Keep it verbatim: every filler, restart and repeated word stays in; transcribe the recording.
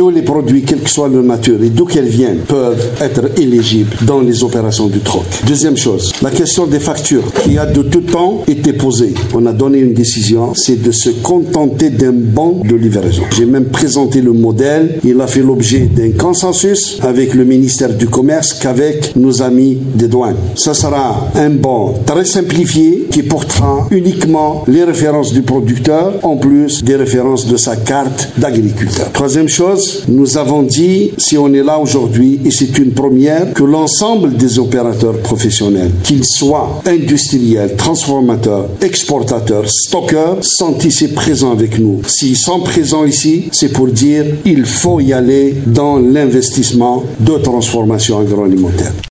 tous les produits, quelle que soit leur nature et d'où qu'elles viennent, peuvent être éligibles dans les opérations du troc. Deuxième chose, la question des factures qui a de tout temps été posée. On a donné une décision, c'est de se contenter d'un bon de livraison. J'ai même présenté le modèle. Il a fait l'objet d'un consensus avec le ministère du Commerce qu'avec nos amis des douanes. Ce sera un bon très simplifié qui portera uniquement les références du producteur en plus des références de sa carte d'agriculteur. Troisième chose, nous avons dit, si on est là aujourd'hui, et c'est une première, que l'ensemble des opérateurs professionnels, qu'ils soient industriels, transformateurs, exportateurs, stockeurs, sont ici présents avec nous. S'ils sont présents ici, c'est pour dire qu'il faut y aller dans l'investissement de transformation agroalimentaire.